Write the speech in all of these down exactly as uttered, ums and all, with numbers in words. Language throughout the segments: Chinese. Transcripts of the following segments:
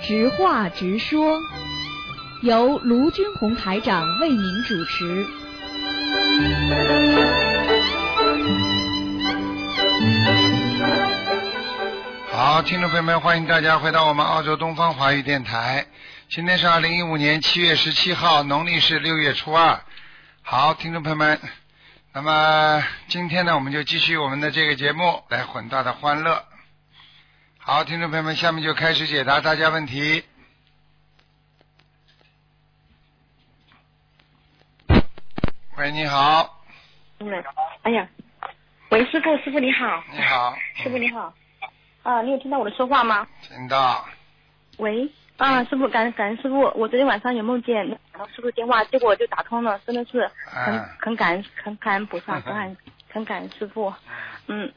直话直说，由卢军红台长为您主持。 好，听众朋友们，欢迎大家回到我们澳洲东方华语电台。今天是二零一五年七月十七号，农历是六月初二。好，听众朋友们，那么今天呢，我们就继续我们的这个节目，来混大的欢乐。好，听众朋友们，下面就开始解答大家问题。喂，你好。 嗯，哎呀，喂，师傅，师傅你好。 你好。 师傅你好。啊，你有听到我的说话吗？ 听到。 喂，啊，师傅，感恩感恩师傅，我昨天晚上有梦见打到师傅电话，结果就打通了，真的是很、啊、很感恩，很感恩菩萨，很感很感恩师傅。嗯。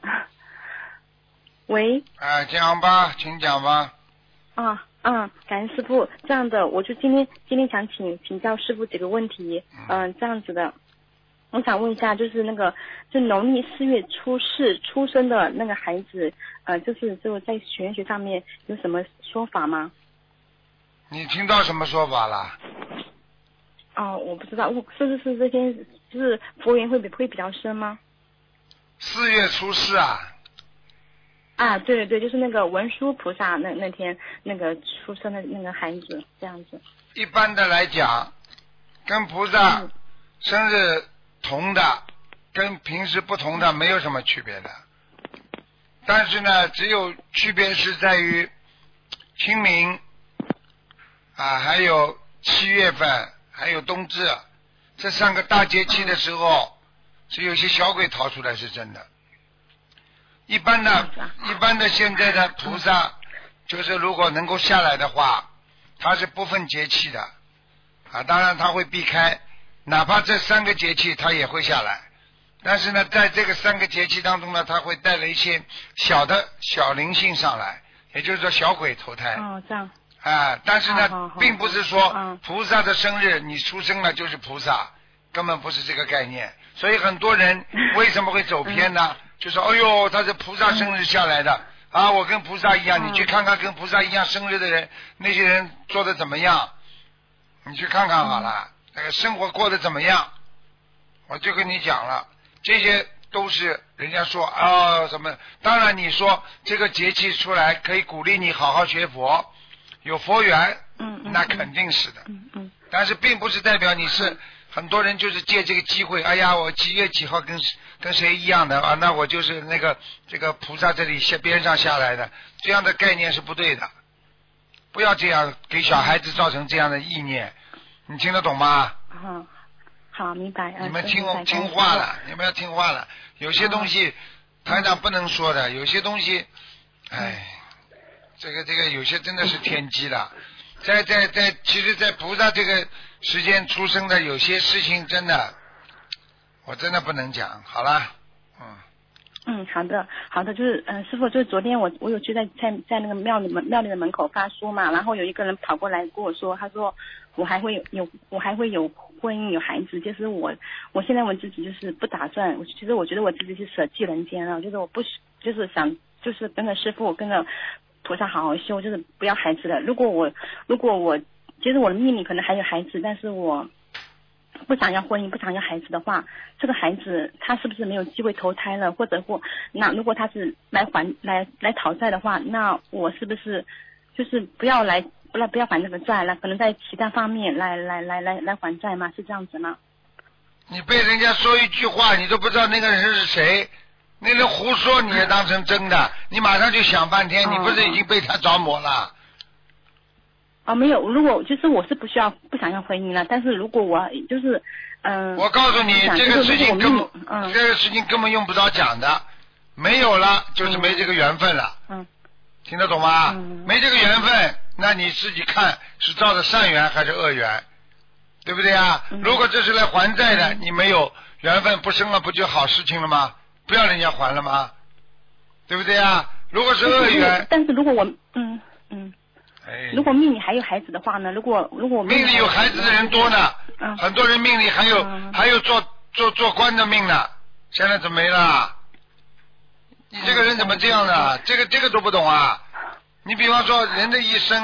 喂。 啊，讲吧，请讲吧。 啊啊，感恩师傅。这样的，我就今天今天想请请教师傅几个问题。嗯、呃，这样子的。我想问一下，就是那个，就农历四月初四出生的那个孩子，呃，就是就在玄学上面有什么说法吗？ 你听到什么说法了？ 哦，我不知道，是不是这天就是佛缘会比会比较深吗？ 四月初四啊？ 啊，对对对，就是那个文殊菩萨那那天那个出生的那个孩子，这样子。 一般的来讲，跟菩萨生日同的跟平时不同的没有什么区别的，但是呢，只有区别是在于清明啊，还有七月份，还有冬至这三个大节气的时候，是有些小鬼逃出来，是真的。一般的，一般的现在的菩萨，就是如果能够下来的话，他是不分节气的啊，当然他会避开。哪怕这三个节气他也会下来，但是呢，在这个三个节气当中呢，他会带来一些小的小灵性上来，也就是说小鬼投胎。 哦，这样。 啊，但是呢， 好好好并不是说菩萨的生日你出生了就是菩萨，根本不是这个概念。所以很多人为什么会走偏呢？嗯、就说，哎呦，他是菩萨生日下来的、嗯、啊，我跟菩萨一样、嗯。你去看看跟菩萨一样生日的人，那些人做的怎么样？你去看看好了。嗯，那个生活过得怎么样？我就跟你讲了，这些都是人家说啊什么。当然你说这个节气出来可以鼓励你好好学佛，有佛缘， 嗯， 那肯定是的。 嗯嗯。 但是并不是代表你是很多人就是借这个机会，哎呀，我几月几号跟跟谁一样的啊？那我就是那个这个菩萨这里下边上下来的，这样的概念是不对的。不要这样给小孩子造成这样的意念。你听得懂吗？ 好，好，明白。 你们听听话了，你们要听话了。有些东西台长不能说的，有些东西，哎，这个这个有些真的是天机了。在在在，其实，在菩萨这个时间出生的有些事情，真的，我真的不能讲。好了，嗯。 嗯，好的，好的，就是嗯、呃，师傅，就是昨天我我有去在在在那个庙里门庙里的门口发书嘛，然后有一个人跑过来跟我说，他说我还会有有我还会有婚姻有孩子，就是我我现在我自己就是不打算，我其实我觉得我自己是舍弃人间了，就是我不就是想就是跟着师傅跟着菩萨好好修，就是不要孩子了。如果我如果我其实我的命里可能还有孩子，但是我不想要婚姻，不想要孩子的话，这个孩子他是不是没有机会投胎了？或者或那如果他是来还来来讨债的话，那我是不是就是不要来不来不要还这个债了？可能在其他方面来来来来来还债吗？是这样子吗？ 你被人家说一句话，你都不知道那个人是谁，那人胡说你也当成真的，你马上就想半天，你不是已经被他着魔了？ 啊、哦，没有，如果就是我是不需要不想要婚姻了，但是如果我就是嗯、呃， 我告诉你这个事情根本、嗯、这个事情根本用不着讲的，没有了就是没这个缘分了， 嗯， 听得懂吗？ 嗯， 没这个缘分，那你自己看是照着善缘还是恶缘，对不对啊？ 嗯、 如果这是来还债的，你没有缘分不生了，不就好事情了吗？不要人家还了吗？对不对啊？如果是恶缘， 但是如果我嗯嗯。如果命里还有孩子的话呢？如果如果命里有孩子的人多呢， 嗯、 很多人命里还有、嗯、还有做做做官的命呢，现在怎么没了？你这个人怎么这样的？嗯、这个这个都不懂啊！你比方说人的一生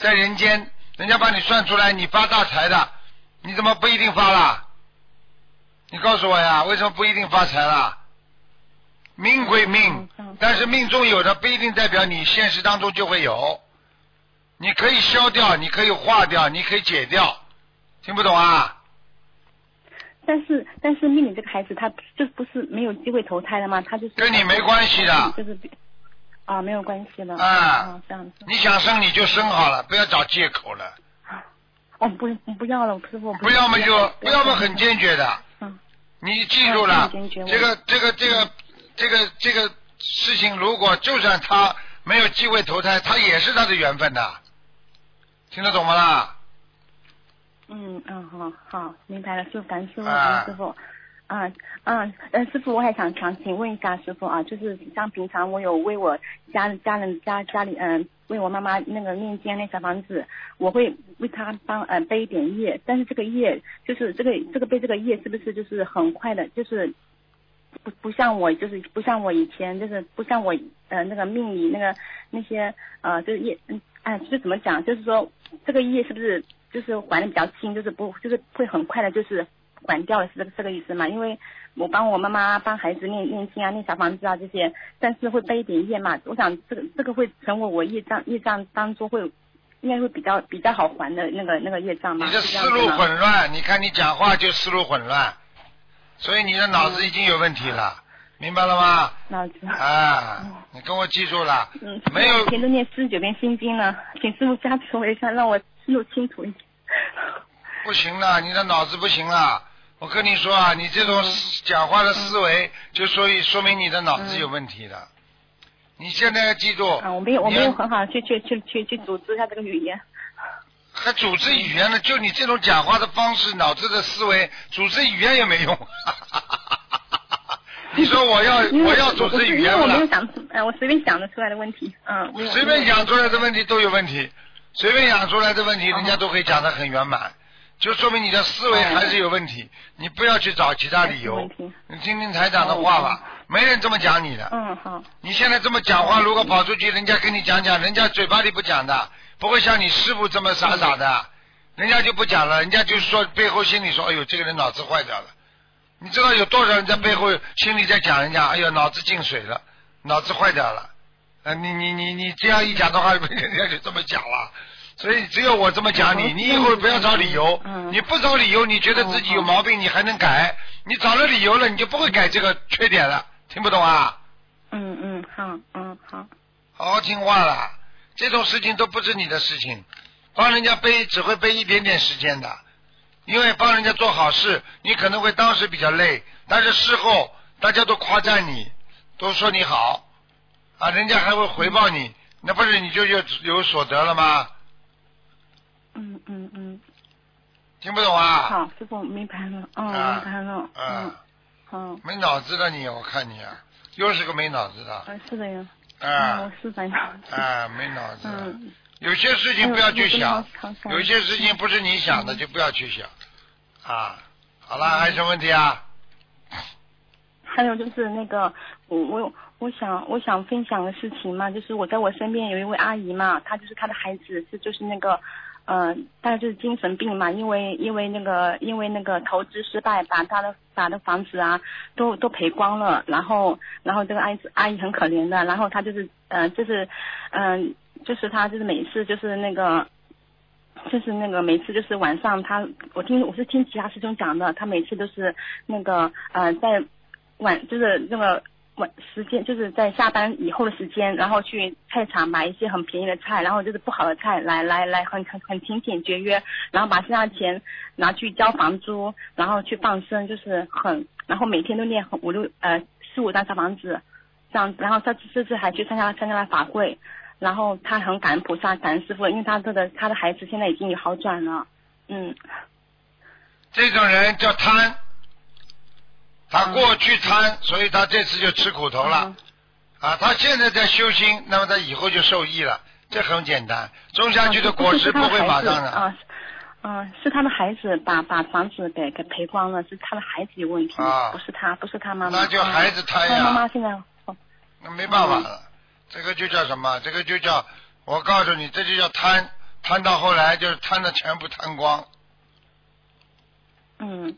在人间，人家帮你算出来你发大财的，你怎么不一定发了？你告诉我呀，为什么不一定发财了？命归命，但是命中有的不一定代表你现实当中就会有。你可以消掉，你可以化掉，你可以解掉，听不懂啊？ 但是但是命里这个孩子他就不是没有机会投胎的吗？他就是跟你没关系的， 就是啊没有关系的啊、 啊这样子。 你想生你就生好了，不要找借口了。 哦不不要了，师傅。 不要么就不要么很坚决的。 嗯。 你记住了，这个这个这个这个这个事情，如果就算他没有机会投胎，他也是他的缘分的，听得懂吗啦？ 嗯嗯好好明白了，师傅感恩师傅， 啊、 师傅。啊啊呃师傅，我还想想请问一下师傅啊，就是像平常我有为我家家人家家里嗯、呃、为我妈妈那个念经那小房子，我会为她帮呃背一点业，但是这个业就是这个这个背这个业是不是就是很快的，就是不不像我就是不像我以前就是不像我呃那个命里那个那些呃就是业嗯哎就怎么讲，就是说这个业是不是就是还的比较轻，就是不就是会很快的就是管掉了，是这个这个意思嘛？因为我帮我妈妈帮孩子念念经啊，念小房子啊这些，但是会背一点业嘛。我想这个这个会成为我业障业障当中会应该会比较比较好还的那个那个业障嘛。 你的思路混乱，你看你讲话就思路混乱，所以你的脑子已经有问题了，嗯、明白了吗？ 脑子啊， 嗯、 你跟我记住了， 嗯， 没有。 以前都念四十九遍心经呢，请师傅加持我一下，让我思路清楚一点。 不行了，你的脑子不行了。我跟你说啊，你这种讲话的思维，就所以说明你的脑子有问题的。嗯、你现在要记住啊，我没有，我没有很好去去去去去组织一下这个语言。 还组织语言呢？就你这种讲话的方式，脑子的思维，组织语言也没用。你说我要我要组织语言了？ 我没有想出，哎，我随便想得出来的问题，嗯， 随便想出来的问题都有问题，随便想出来的问题，人家都可以讲得很圆满。就说明你的思维还是有问题，你不要去找其他理由。你听听台长的话吧，没人这么讲你的。 嗯好。 你现在这么讲话，如果跑出去，人家跟你讲讲，人家嘴巴里不讲的，不会像你师傅这么傻傻的，人家就不讲了，人家就说背后心里说，哎呦，这个人脑子坏掉了。你知道有多少人在背后心里在讲人家，哎呦，脑子进水了，脑子坏掉了。呃，你你你你这样一讲的话，人家就这么讲了。所以只有我这么讲你，你以后不要找理由，你不找理由，你觉得自己有毛病，你还能改，你找了理由了，你就不会改这个缺点了，听不懂啊？ 嗯嗯好嗯好， 好好听话了，这种事情都不是你的事情，帮人家背只会背一点点时间的，因为帮人家做好事，你可能会当时比较累，但是事后大家都夸赞你，都说你好啊，人家还会回报你，那不是你就有有所得了吗？ 嗯嗯嗯， 听不懂啊？ 好，师傅明白了，嗯、啊、明白了，嗯，好。 没脑子的你，我看你啊，又是个没脑子的。 嗯，是的呀。 啊。 我是没脑子。 啊，没脑子。 嗯。 有些事情不要去想，有些事情不是你想的就不要去想。啊，好了，还有什么问题啊？ 还有就是那个，我我我想我想分享的事情嘛，就是我在我身边有一位阿姨嘛，她就是她的孩子是就是那个。呃，大概就是精神病嘛，因为因为那个因为那个投资失败，把他的把的房子啊都都赔光了，然后然后这个阿姨阿姨很可怜的，然后她就是呃就是嗯、呃、就是她就是每次就是那个就是那个每次就是晚上她我听我是听其他师兄讲的，她每次都是那个呃在晚就是那个。晚时间就是在下班以后的时间，然后去菜场买一些很便宜的菜，然后就是不好的菜来来来很很很勤俭节约，然后把剩下的钱拿去交房租，然后去放生，就是很，然后每天都念五六呃四五张小房子，这样，然后他这次还去参加参加了法会，然后他很感恩菩萨，感恩师父，因为他这个他的孩子现在已经有好转了，嗯。 这种人叫贪。他过去贪，所以他这次就吃苦头了。嗯、啊，他现在在修心，那么他以后就受益了，这很简单。种下去的果实不会马上的。 啊，嗯，是他的孩子把把房子给给赔光了，是他的孩子有问题， 啊、 不是他，不是他妈妈。 那就孩子贪呀。 他妈妈现在。 那没办法了，嗯、这个就叫什么？这个就叫，我告诉你，这就叫贪， 贪到后来就是贪的全部贪光。 嗯。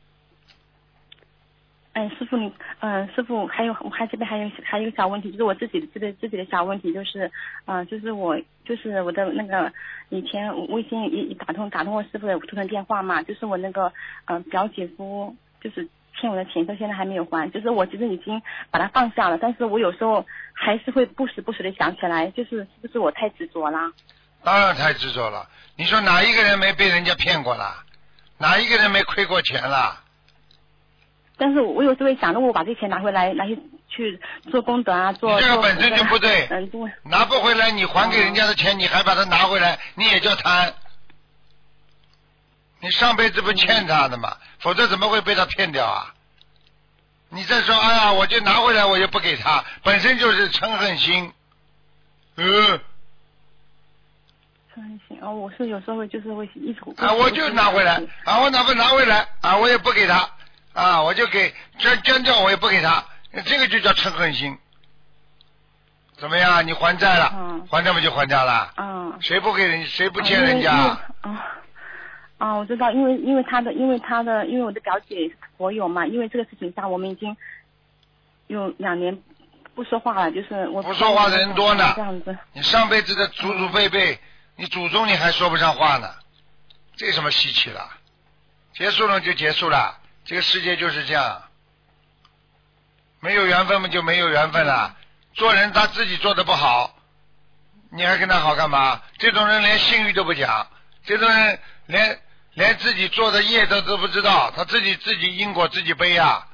嗯，师傅你，嗯，师傅还有我还这边还有还有一个小问题，就是我自己的自己自己的小问题，就是，嗯、呃，就是我就是我的那个以前微信一打通打通过师傅的图腾电话嘛，就是我那个呃表姐夫就是欠我的钱，到现在还没有还，就是我其实已经把它放下了，但是我有时候还是会不时不时的想起来，就是是不是我太执着啦？ 当然太执着了，你说哪一个人没被人家骗过啦？哪一个人没亏过钱啦？ 但是我有时候会想，如果我把这钱拿回来，拿去去做功德啊，做你这个本身就不对， 嗯，对， 拿不回来，你还给人家的钱，你还把它拿回来，你也叫贪。你上辈子不欠他的嘛，否则怎么会被他骗掉啊？你再说，哎呀，我就拿回来，我也不给他，本身就是嗔恨心。呃， 嗔恨心哦，我是有时候会就是会一直啊，我就拿回来，啊，我哪怕拿回来，啊，我也不给他。啊，我就给捐捐掉，我也不给他，这个就叫嗔恨心。怎么样？你还债了？ 嗯、 还债不就还债了？ 嗯。 谁不给人？谁不欠人家？ 啊啊，我知道，因为因为他的，因为他的，因为我的表姐佛友嘛，因为这个事情上，我们已经有两年不说话了，就是我不说话的人多呢。 这样子。 你上辈子的祖祖辈辈，嗯、你祖宗你还说不上话呢，这有什么稀奇了？结束了就结束了。这个世界就是这样，没有缘分嘛就没有缘分了。做人他自己做的不好，你还跟他好干嘛？这种人连信誉都不讲，这种人连连自己做的业都都不知道，他自己自己因果自己背呀。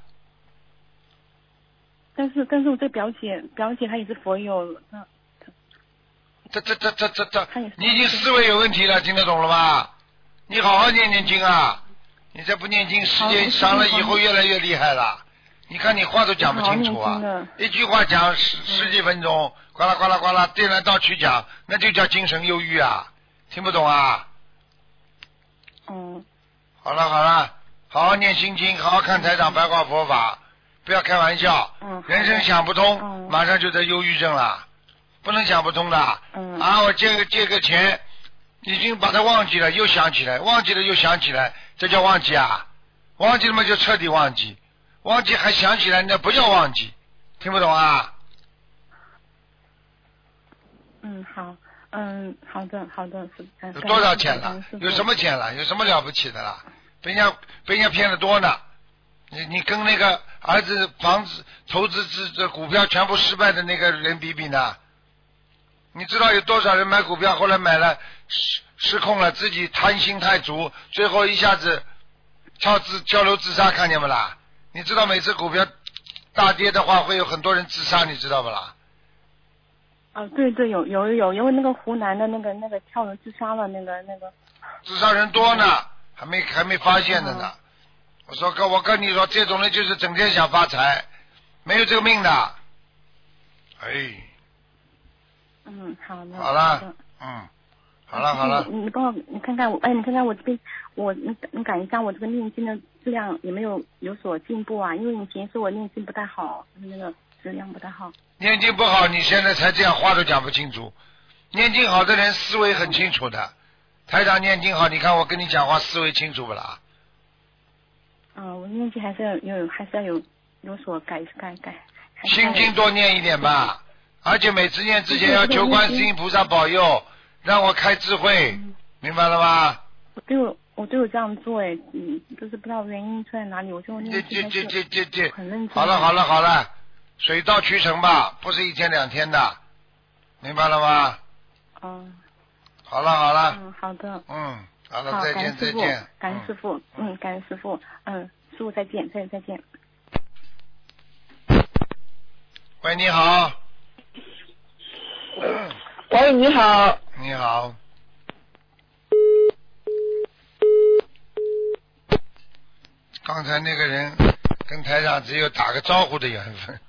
但是但是我这表姐表姐她也是佛友，那这这这这这这，你已经思维有问题了，听得懂了吧？你好好念念经啊！你再不念经，时间长了以后越来越厉害了。你看你话都讲不清楚啊，一句话讲十十几分钟，呱啦呱啦呱啦颠来倒去讲，那就叫精神忧郁啊！听不懂啊？ 嗯。 好了好了，好好念心经，好好看台长白话佛法，不要开玩笑。 嗯。 人生想不通， 嗯、 马上就得忧郁症了，不能想不通的。 嗯。 啊，我借个借个钱。已经把它忘记了，又想起来，忘记了又想起来，这叫忘记啊？忘记了嘛就彻底忘记，忘记还想起来，那不叫忘记，听不懂啊？ 嗯，好，嗯，好的，好的，是。 有多少钱了？有什么钱了？有什么了不起的啦？被人家被人家骗得多呢。你你跟那个儿子房子投资这这股票全部失败的那个人比比呢？你知道有多少人买股票后来买了失失控了，自己贪心太足，最后一下子跳自跳楼自杀，看见不啦？你知道每次股票大跌的话会有很多人自杀，你知道不啦？ 哦，对对，有有有，因为那个湖南的那个那个跳楼自杀了，那个那个自杀人多呢，还没还没发现的呢。哦、我说哥，我跟你说，这种人就是整天想发财，没有这个命的。哎。 嗯，好的。 好了，嗯，好了好了。 你你帮我，你看看我，哎，你看看我这边，我你你感一下我这个念经的质量有没有有所进步啊？因为以前说我念经不太好，那个质量不太好。 念经不好，你现在才这样，话都讲不清楚。念经好的人思维很清楚的，台长念经好，你看我跟你讲话思维清楚不啦？ 嗯，我念经还是要有，还是要有有所改改改。 心经多念一点吧。而且每次念之前要求观世音菩萨保佑，让我开智慧，嗯、明白了吗？ 我对我我对我这样做哎，嗯，就是不知道原因出在哪里，我就念这这这这这很认真。 好了好了好了，水到渠成吧，不是一天两天的，明白了吗？ 嗯。 好了好了。 嗯，好的。 嗯，好了，再见再见。 感恩师傅，嗯，感恩师傅，嗯，师傅再见，再再见。 喂，你好。 喂，你好。 你好。刚才那个人跟台长只有打个招呼的缘分。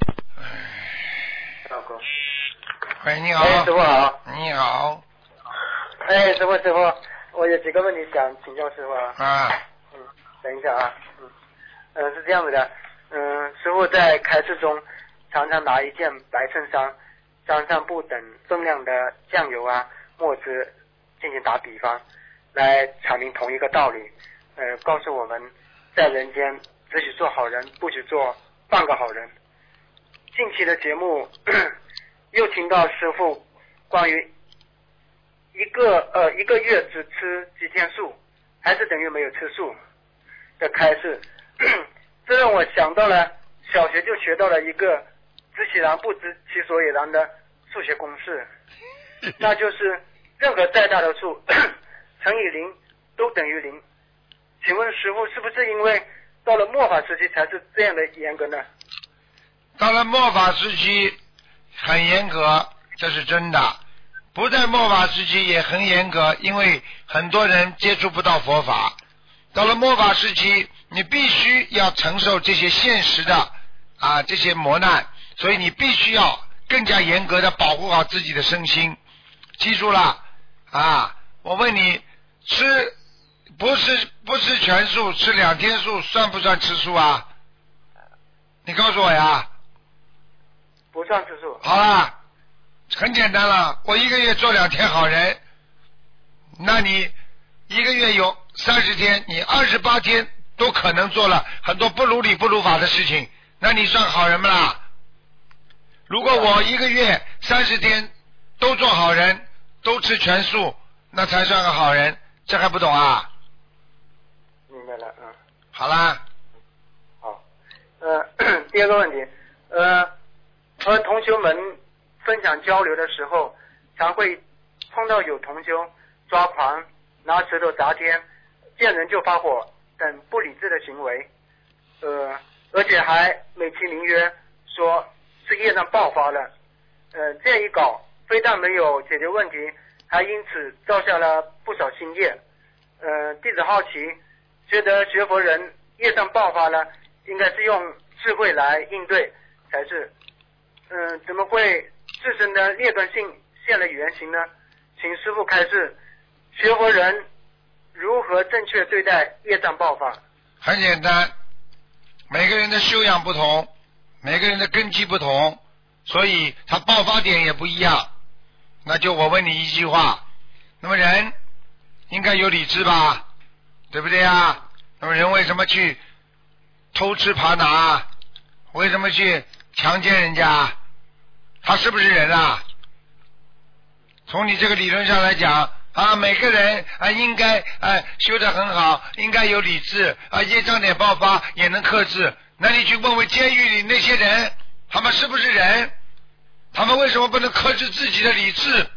喂，你好。 哎，师傅好。 你好。 哎，师傅师傅，我有几个问题想请教师傅啊。 啊。 嗯，等一下啊，嗯，嗯、呃，是这样子的，嗯，师傅在开示中常常拿一件白衬衫，沾上不等分量的酱油啊、墨汁， 进行打比方，来阐明同一个道理，呃，告诉我们在人间只许做好人，不许做半个好人。近期的节目又听到师父关于一个呃一个月只吃几天素，还是等于没有吃素的开示，这让我想到了小学就学到了一个知其然不知其所以然的数学公式，那就是任何再大的数乘以零都等于零。请问师父，是不是因为到了末法时期才是这样的严格呢？ 到了末法时期很严格，这是真的。不在末法时期也很严格，因为很多人接触不到佛法。到了末法时期，你必须要承受这些现实的啊这些磨难，所以你必须要更加严格的保护好自己的身心。记住了啊！我问你，吃不是不吃全素，吃两天素算不算吃素啊？你告诉我呀。 不算吃素。 好了，很简单了，我一个月做两天好人，那你一个月有三十天，你二十八天都可能做了很多不如理不如法的事情，那你算好人不啦？如果我一个月三十天都做好人，都吃全素，那才算个好人，这还不懂啊？ 明白了，嗯。 好啦。 好，呃，第二个问题，呃，和同学们分享交流的时候，常会碰到有同修抓狂、拿石头砸天、见人就发火等不理智的行为，呃，而且还美其名曰说是业障爆发了，呃，这样一搞，非但没有解决问题，还因此造下了不少新业。呃，弟子好奇，觉得学佛人业障爆发了，应该是用智慧来应对才是。嗯、呃，怎么会自身的劣根性现了原形呢？请师父开示，学佛人如何正确对待业障爆发？ 很简单，每个人的修养不同，每个人的根基不同，所以他爆发点也不一样。那就我问你一句话，那么人应该有理智吧，对不对啊？那么人为什么去偷吃扒拿？为什么去强奸人家？他是不是人啊？从你这个理论上来讲啊，每个人啊应该啊修得很好，应该有理智啊，业障点爆发也能克制。那你去问问监狱里那些人，他们是不是人？他们为什么不能克制自己的理智？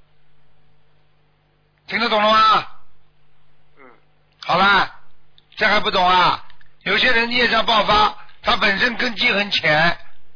听得懂了吗？ 嗯。 好啦，这还不懂啊？有些人业障爆发，他本身根基很浅，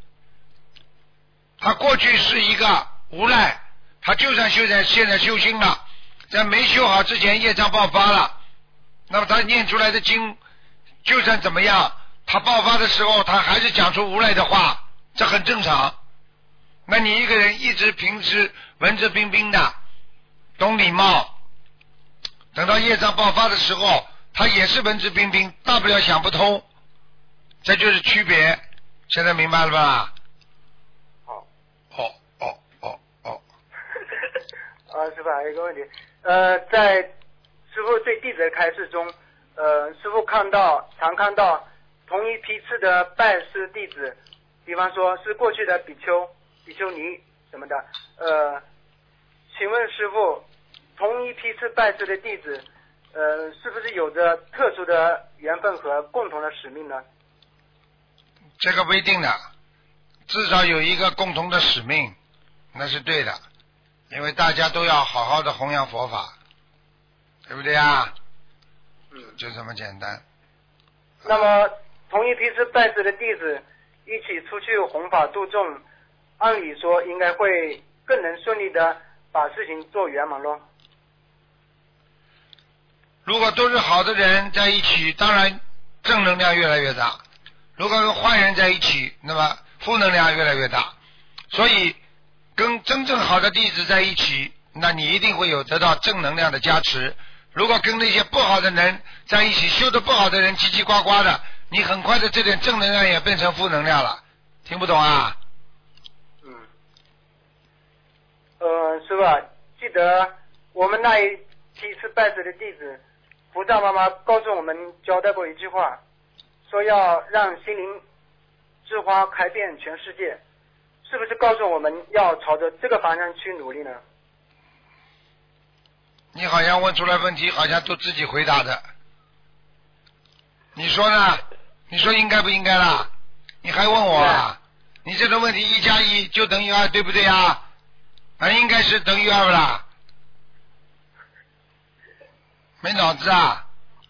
他过去是一个无赖，他就算修在现在修心了，在没修好之前业障爆发了，那么他念出来的经就算怎么样，他爆发的时候他还是讲出无赖的话，这很正常。那你一个人一直平时文质彬彬的，懂礼貌，等到业障爆发的时候他也是文质彬彬，大不了想不通，这就是区别。现在明白了吧？ 好。 哦哦哦哦。 啊，师父还有一个问题，呃，在师父对弟子的开示中，呃，师父看到常看到同一批次的拜师弟子，比方说是过去的比丘、比丘尼什么的，呃，请问师父，同一批次拜师的弟子，呃，是不是有着特殊的缘分和共同的使命呢？ 这个不一定的，至少有一个共同的使命，那是对的，因为大家都要好好的弘扬佛法，对不对啊？ 嗯， 就这么简单。 那么同一批次拜师的弟子一起出去弘法度众，按理说应该会更能顺利的把事情做圆满咯。 如果都是好的人在一起，当然正能量越来越大，如果跟坏人在一起，那么负能量越来越大。所以跟真正好的弟子在一起，那你一定会有得到正能量的加持。如果跟那些不好的人在一起，修的不好的人叽叽呱呱的，你很快的这点正能量也变成负能量了。听不懂啊？ 嗯。呃，师父啊，记得我们那一第一次拜师的弟子，菩萨妈妈告诉我们交代过一句话，说要让心灵之花开遍全世界，是不是告诉我们要朝着这个方向去努力呢？ 你好像问出来问题，好像都自己回答的。你说呢？你说应该不应该啦？你还问我啊？你这种问题一加一就等于二，对不对啊？那应该是等于二不啦？没脑子啊！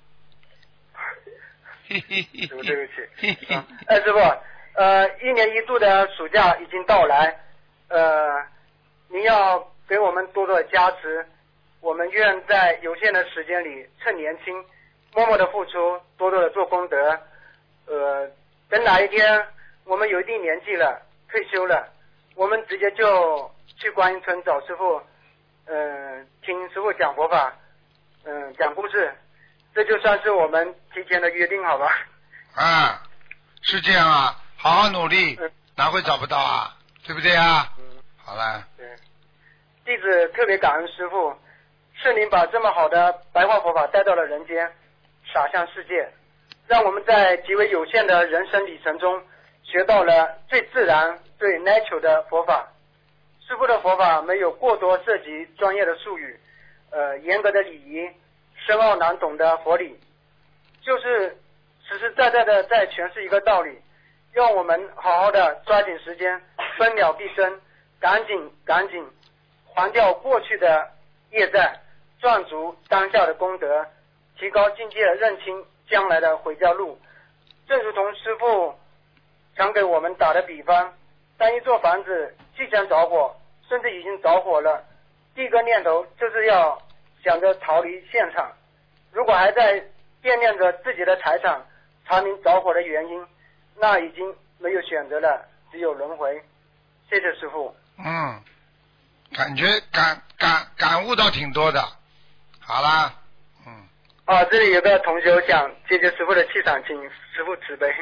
对不起。啊、哎，师傅，呃，一年一度的暑假已经到来，呃，您要给我们多多的加持，我们愿在有限的时间里，趁年轻，默默的付出，多多的做功德。呃，等哪一天我们有一定年纪了，退休了，我们直接就去观音村找师傅，嗯、呃，听师傅讲佛法，嗯、呃，讲故事，这就算是我们提前的约定，好吧？ 啊，是这样啊，好好努力， 嗯、 哪会找不到啊？对不对啊？ 嗯， 好了。 对，弟子特别感恩师父，是您把这么好的白话佛法带到了人间，洒向世界，让我们在极为有限的人生里程中学到了最自然、最 natural 的佛法。师父的佛法没有过多涉及专业的术语，呃，严格的礼仪，深奥难懂的佛理，就是实实在在的在诠释一个道理，让我们好好的抓紧时间，分秒必争，赶紧赶紧还掉过去的业债，赚足当下的功德，提高境界，认清将来的回家路。正如同师父常给我们打的比方，当一座房子即将着火，甚至已经着火了，第一个念头就是要想着逃离现场，如果还在惦念着自己的财产，查明着火的原因，那已经没有选择了，只有轮回。谢谢师父。 嗯，感觉感感感悟到挺多的。好啦，嗯。 啊，这里有个同学想借借师父的气场，请师父慈悲。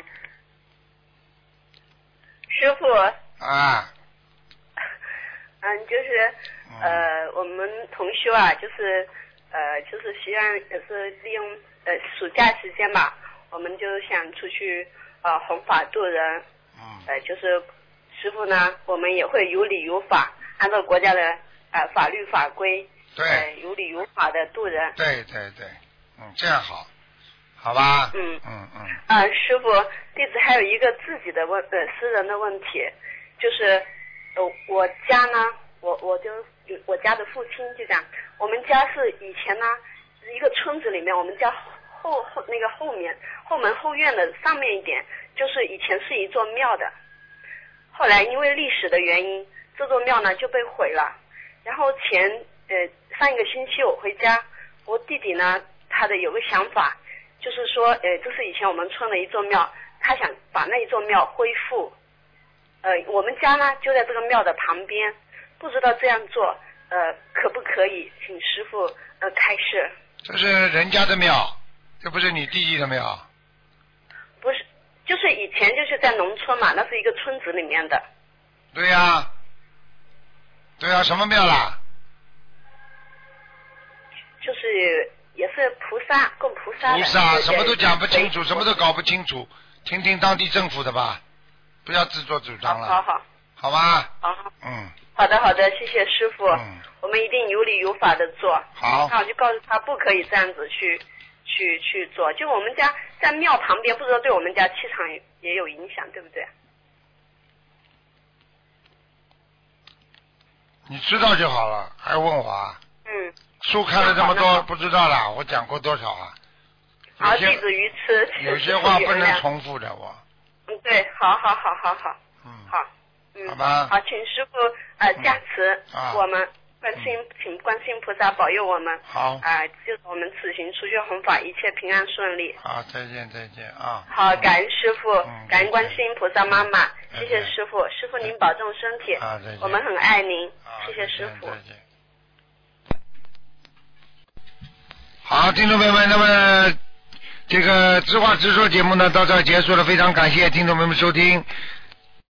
师父。 啊。 嗯，就是呃，我们同修啊，就是呃，就是希望也是利用呃暑假时间吧，我们就想出去呃弘法度人。 嗯。 呃，就是师父呢，我们也会有理有法，按照国家的呃法律法规， 对， 呃，有理有法的度人。 对对对，嗯，这样好，好吧？ 嗯嗯嗯。 啊，师父，弟子还有一个自己的问呃私人的问题，就是呃我家呢，我我就我家的父亲就讲，我们家是以前呢一个村子里面，我们家后后那个后面后门后院的上面一点，就是以前是一座庙的，后来因为历史的原因，这座庙呢就被毁了。然后前呃上一个星期我回家，我弟弟呢他的有个想法，就是说呃这是以前我们村的一座庙，他想把那一座庙恢复。呃我们家呢就在这个庙的旁边，不知道这样做呃可不可以，请师父呃开示。 这是人家的庙，这不是你弟弟的庙。 不是，就是以前就是在农村嘛，那是一个村子里面的。 对呀、啊，对呀、啊，什么庙啦？ 就是也是菩萨供菩萨的。 菩萨什么都讲不清楚，什么都搞不清楚，听听当地政府的吧，不要自作主张了。 好好好吧。 好好。 嗯。 好的好的，谢谢师傅。 嗯。 我们一定有理有法的做。 好。 那我就告诉他不可以这样子去去去做。就我们家在庙旁边，不知道对我们家气场也有影响，对不对？ 你知道就好了，还问我啊？ 嗯。 书看了这么多，不知道啦，我讲过多少啊？ 好，弟子愚痴。 有些话不能重复的，我。 嗯，对，好好好好好。 嗯。 好。嗯。 好吧。 好，请师傅呃加持我们。 嗯观世音，请观世音菩萨保佑我们。 好。 啊、呃，就是我们此行出去弘法，一切平安顺利。 好，再见再见啊。 好，感恩师傅， 嗯、 感恩观世音菩萨妈妈，谢谢师傅，师傅您保重身体。 啊，再见。 我们很爱您，谢谢师傅。 再见。好，听众朋友们，那么这个知话直说节目呢到这儿结束了，非常感谢听众朋友们收听。